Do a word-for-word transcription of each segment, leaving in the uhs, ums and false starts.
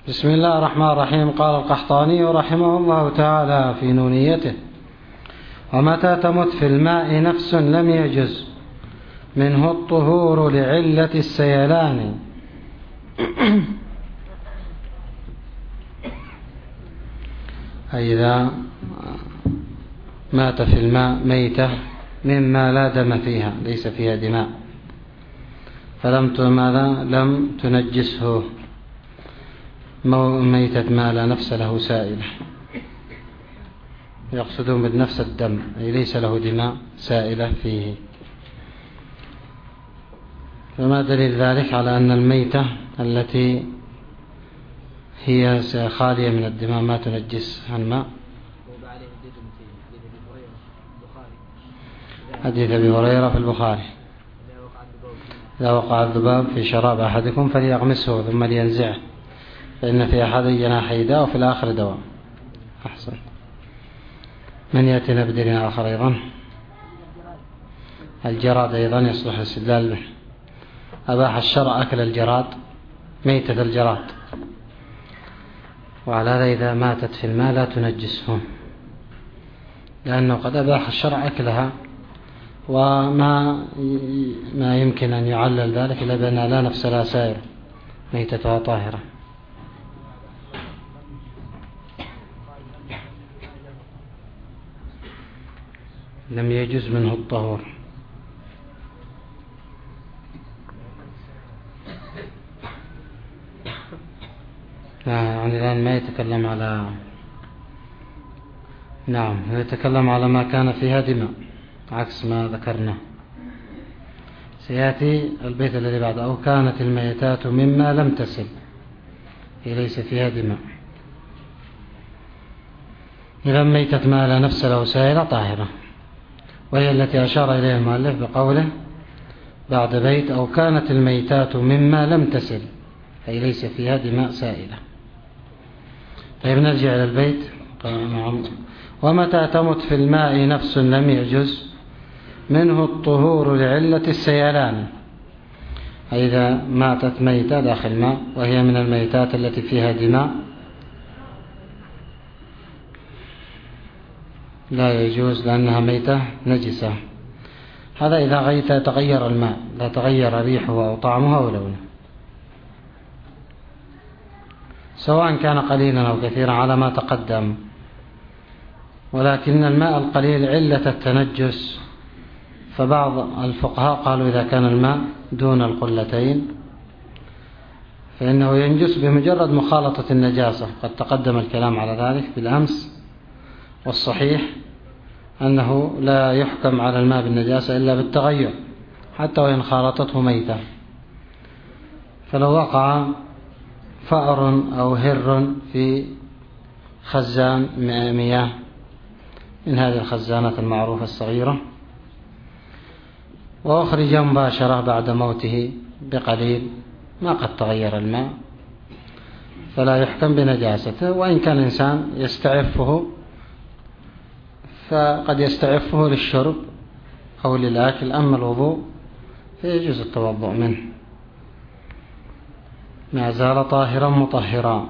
بسم الله الرحمن الرحيم. قال القحطاني رحمه الله تعالى في نونيته: ومتى تمت في الماء نفس لم يجز منه الطهور لعلة السيلان. أي إذا مات في الماء ميتة مما لا دم فيها، ليس فيها دماء، فلم ماذا لم تنجسه، ميتة ما لا نفس له سائلة، يقصدون بالنفس الدم، أي ليس له دماء سائلة فيه. فما دليل ذلك على أن الميتة التي هي خالية من الدماء ما تنجس الماء؟ حديث أبي هريرة في البخاري: إذا وقع الذباب في شراب أحدكم فليغمسه ثم لينزعه فإن في أحد جناحي داء وفي الآخر دواء. أحسن. من يأتينا بدليل آخر أيضا؟ الجراد أيضا يصلح الاستدلال به. أباح الشرع أكل الجراد، ميتة الجراد، وعلى هذا إذا ماتت في الماء لا تنجسهم، لأنه قد أباح الشرع أكلها، وما ما يمكن أن يعلل ذلك إلا بأنها لا نفس لها سائر، ميتتها طاهرة. لم يجز منه الطهور. يعني الآن ما يتكلم على نعم يتكلم على ما كان فيها دماء عكس ما ذكرنا. سيأتي البيت الذي بعده: أو كانت الميتات مما لم تسل، هي ليس فيها دماء. إذا ميتة ما لا نفس له سائلة طاهرة، وهي التي أشار إليها المؤلف بقوله بعد بيت: أو كانت الميتات مما لم تسل، أي ليس فيها دماء سائلة. طيب نرجع إلى البيت. ومتى تمت في الماء نفس لم يجز منه الطهور لعلة السيلان، أي إذا ماتت ميتة داخل الماء وهي من الميتات التي فيها دماء لا يجوز لأنها ميتة نجسة. هذا إذا غيت تغير الماء، لا تغير ريحه أو طعمه أو لونه، سواء كان قليلا أو كثيرا على ما تقدم. ولكن الماء القليل علة التنجس، فبعض الفقهاء قالوا إذا كان الماء دون القلتين فإنه ينجس بمجرد مخالطة النجاسة. قد تقدم الكلام على ذلك بالأمس، والصحيح أنه لا يحكم على الماء بالنجاسة إلا بالتغير حتى وإن خالطته ميتة. فلو وقع فأر أو هر في خزان مياه من هذه الخزانات المعروفة الصغيرة وأخرج مباشرة بعد موته بقليل ما قد تغير الماء، فلا يحكم بنجاسته. وإن كان الإنسان يستعفه فقد يستعفه للشرب أو للأكل، أما الوضوء فيجوز التوضؤ منه، ما زال طاهرا مطهرا.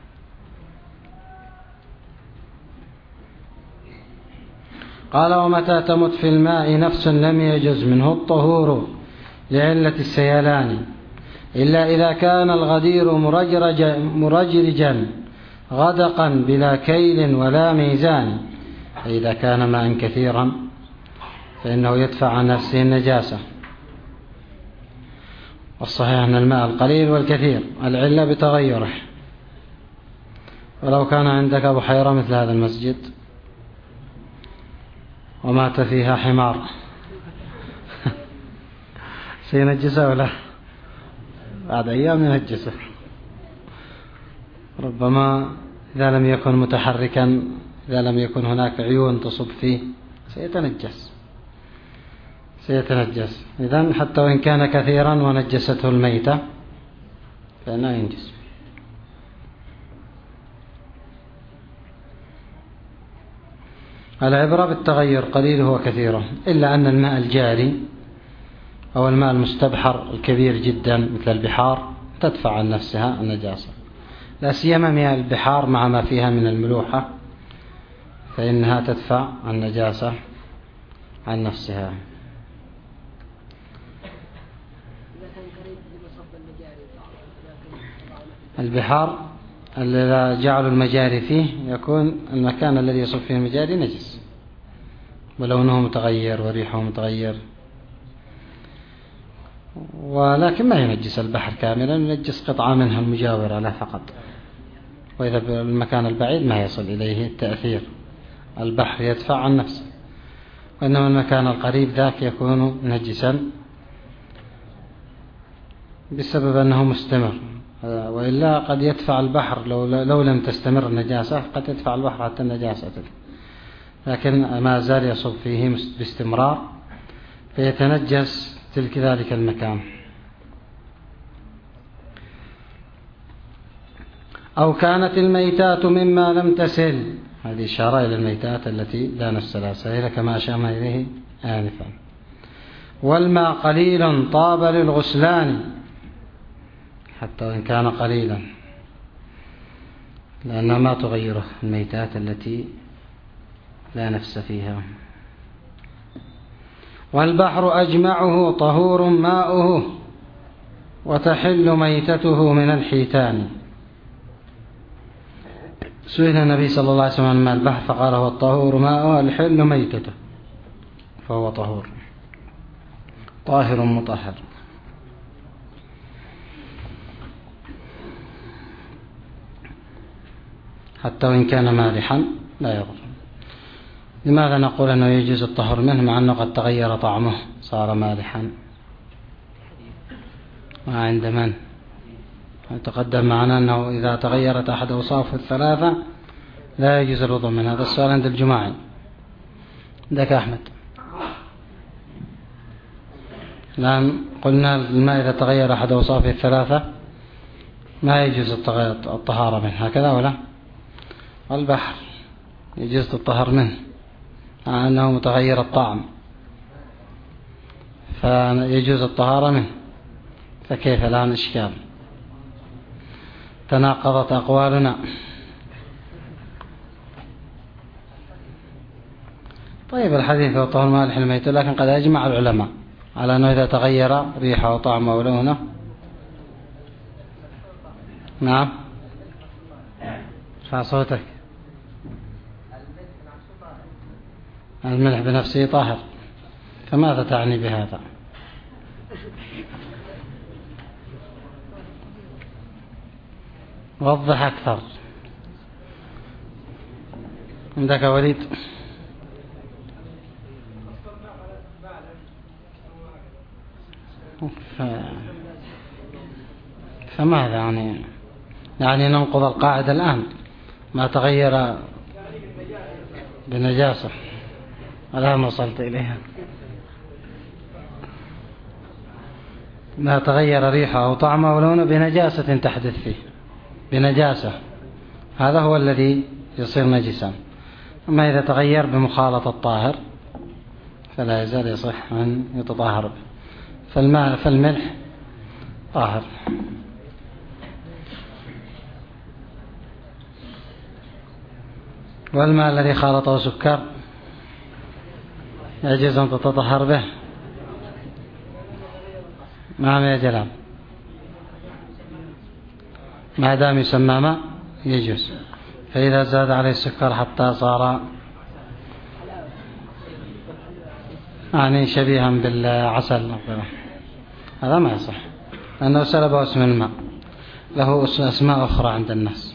قال: ومتى تمت في الماء نفس لم يجز منه الطهور لعلة السيلان، إلا إذا كان الغدير مرجرجا, مرجرجا غدقا بلا كيل ولا ميزان، فإذا كان ماء كثيرا فإنه يدفع عن نفسه النجاسة. والصحيح أن الماء القليل والكثير العلة بتغيره. ولو كان عندك بحيرة مثل هذا المسجد ومات فيها حمار سينجسه ولا بعد أيام ينجسه، ربما إذا لم يكن متحركا، إذا لم يكن هناك عيون تصب فيه سيتنجس سيتنجس إذن حتى وإن كان كثيرا ونجسته الميتة فإنه ينجس. العبرة بالتغير قليله وكثيره، إلا أن الماء الجاري أو الماء المستبحر الكبير جدا مثل البحار تدفع عن نفسها النجاسة. لا سيما مياه البحار مع ما فيها من الملوحة، فإنها تدفع النجاسة عن نفسها. البحار الذي جعلوا المجاري فيه يكون المكان الذي يصب فيه المجاري نجس، ولونه متغير وريحه متغير، ولكن ما ينجس البحر كاملا، ينجس قطعة منها المجاورة له فقط. وإذا المكان البعيد ما يصل إليه التأثير، البحر يدفع عن نفسه، وإنما المكان القريب ذاك يكون نجسا بسبب أنه مستمر، وإلا قد يدفع البحر لو, لو لم تستمر النجاسة قد يدفع البحر حتى النجاسة، لكن ما زال يصب فيه باستمرار فيتنجس تلك ذلك المكان. أو كانت الميتات مما لم تسل، هذه إشارة إلى الميتات التي لا نفس لها سائلة كما أشرنا إليه آنفا. والماء قليل طاب للغسلان، حتى وإن كان قليلا، لأنها ما تغيره الميتات التي لا نفس فيها. والبحر أجمعه طهور ماؤه، وتحل ميتته من الحيتان. سئل النبي صلى الله عليه وسلم عن ماء البحر فقال هو الطهور ماؤه الحل ميتته، فهو طهور طاهر مطهر. حتى وإن كان مالحا لا يضر. لماذا نقول أنه يجوز الطهر منه مع أنه قد تغير طعمه صار مالحا؟ وعند من تقدم معنا أنه إذا تغيرت أحد أوصافه الثلاثة لا يجوز الوضوء من هذا السؤال عند الجماعي. عندك أحمد. الآن قلنا الماء إذا تغير أحد أوصافه الثلاثة ما يجوز الطهارة منه، هكذا ولا؟ البحر يجوز الطهر منه مع أنه متغير الطعم فيجوز الطهارة منه، فكيف الآن إشكال؟ تناقضت أقوالنا. طيب الحديث هو طهر مالح الميت، لكن قد أجمع العلماء على أنه إذا تغير ريحه وطعمه ولونه. نعم ارفع صوتك. الملح بنفسه طاهر، فماذا تعني بهذا؟ وضح أكثر. عندك وليد؟ ف... فماذا يعني؟ يعني ننقض القاعدة الآن، ما تغير بنجاسة الآن وصلت إليها، ما تغير ريحه أو طعمه ولونه بنجاسة تحدث فيه، بنجاسة، هذا هو الذي يصير نجسا. أما إذا تغير بمخالطة الطاهر فلا يزال يصح أن يتطهر به. فالماء فالملح طاهر. والماء الذي خالطه سكر يجوز أن تتطهر به. نعم يا جلال، ما دام يسمى ماء يجوز. فإذا زاد عليه السكر حتى صار يعني شبيها بالعسل هذا ما يصح، لأنه سلبه اسم الماء، له أسماء أخرى عند الناس.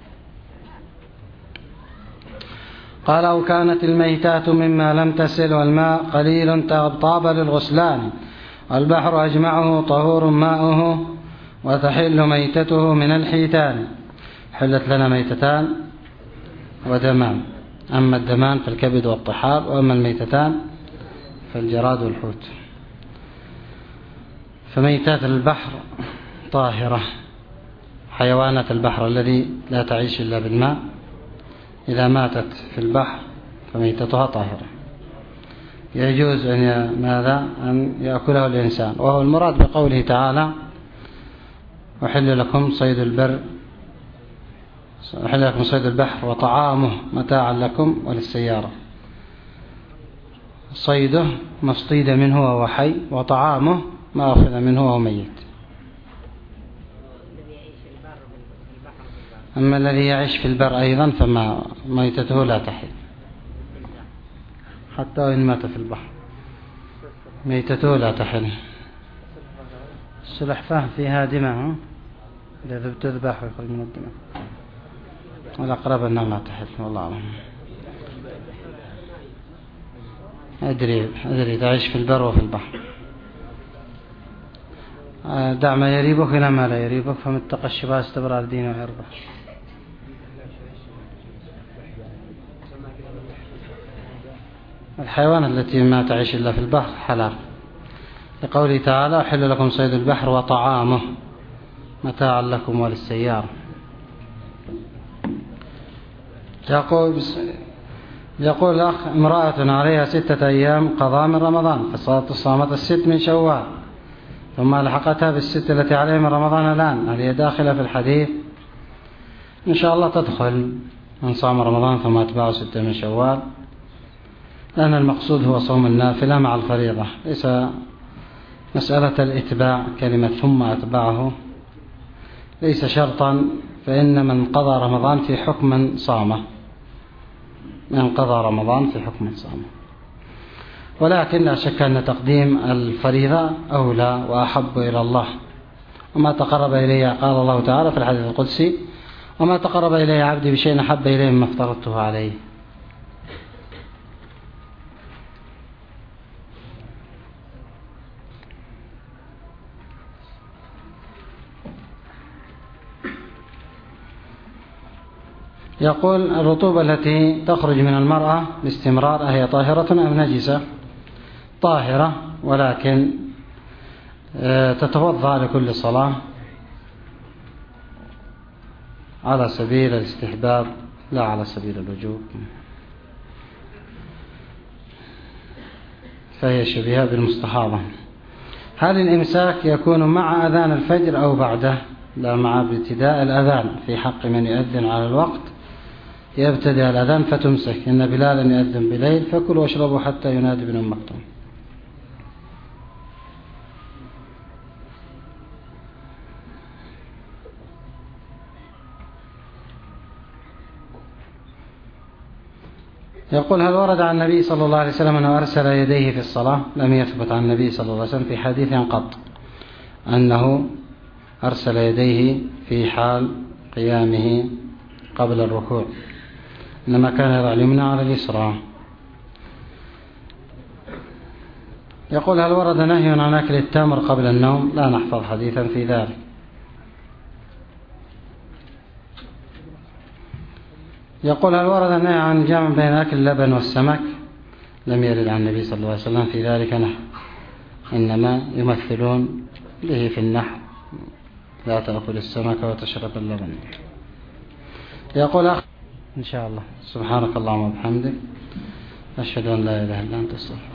قال أو كانت الميتات مما لم تسل والماء قليل طاب للغسلان والبحر أجمعه طهور ماؤه وتحل ميتته من الحيتان. حلت لنا ميتتان ودمان، أما الدمان فالكبد والطحال، وأما الميتتان فالجراد والحوت. فميتات البحر طاهرة، حيوانات البحر الذي لا تعيش إلا بالماء إذا ماتت في البحر فميتتها طاهرة، يجوز أن ماذا أن يأكله الإنسان، وهو المراد بقوله تعالى وحل لكم صيد البر أحل لكم صيد البحر وطعامه متاعا لكم وللسيارة. صيده ما اصطيد منه وهو حي، وطعامه ما أخذ منه وهو ميت. أما الذي يعيش في البر أيضا فما ميتته لا تحل حتى وإن مات في البحر، ميتته لا تحل. السلحفاة فيها دماء إذا تذبح ويخرج من الدماء، والأقرب أنها لا تحل والله أعلم. أدري أدري تعيش في البر وفي البحر. دع ما يريبك إلى ما لا يريبك، فمن اتقى الشبهات استبرأ دينه وعرضه. الحيوان التي ما تعيش إلا في البحر حلال، لقوله تعالى أحل لكم صيد البحر وطعامه متاعا لكم وللسيارة. يقول يقول الأخ امرأة عليها ستة أيام قضاء من رمضان، فصامت الست من شوال ثم لحقتها بالست التي عليها من رمضان الآن، هل هي داخلة في الحديث؟ إن شاء الله تدخل من صام رمضان ثم أتبعه ستة من شوال، لأن المقصود هو صوم النافلة مع الفريضة، ليس مسألة الإتباع. كلمة ثم أتبعه ليس شرطا، فإن من قضى رمضان في حكم من صامه، من قضى رمضان في حكم من صامه. ولكن لا شك أن تقديم الفريضة أولى وأحب إلى الله، وما تقرب إلي، قال الله تعالى في الحديث القدسي وما تقرب إلي عبدي بشيء أحب إليه مما افترضته عليه. يقول الرطوبة التي تخرج من المرأة باستمرار أهي طاهرة أم نجسة؟ طاهرة، ولكن تتوضأ لكل صلاة على سبيل الاستحباب لا على سبيل الوجوب، فهي شبيهة بالمستحاضة. هل الإمساك يكون مع أذان الفجر أو بعده؟ لا، مع ابتداء الأذان، في حق من يؤذن على الوقت يبتدئ الأذان فتمسك، إن بلالا يؤذن بليل فكلوا واشربوا حتى ينادي ابن أم مكتوم. يقول هل ورد عن النبي صلى الله عليه وسلم أنه أرسل يديه في الصلاة؟ لم يثبت عن النبي صلى الله عليه وسلم في حديث قط أنه أرسل يديه في حال قيامه قبل الركوع، إنما كان يضع اليمنى على اليسرى. يقول هل ورد نهي عن أكل التمر قبل النوم؟ لا نحفظ حديثا في ذلك. يقول هل ورد النهي عن الجمع بين أكل اللبن والسمك؟ لم يرد عن النبي صلى الله عليه وسلم في ذلك نحو، إنما يمثلون به في النحو لا تأكل السمك وتشرب اللبن. يقول أخ إن شاء الله سبحانك اللهم وبحمدك أشهد أن لا إله إلا أنت أستغفرك.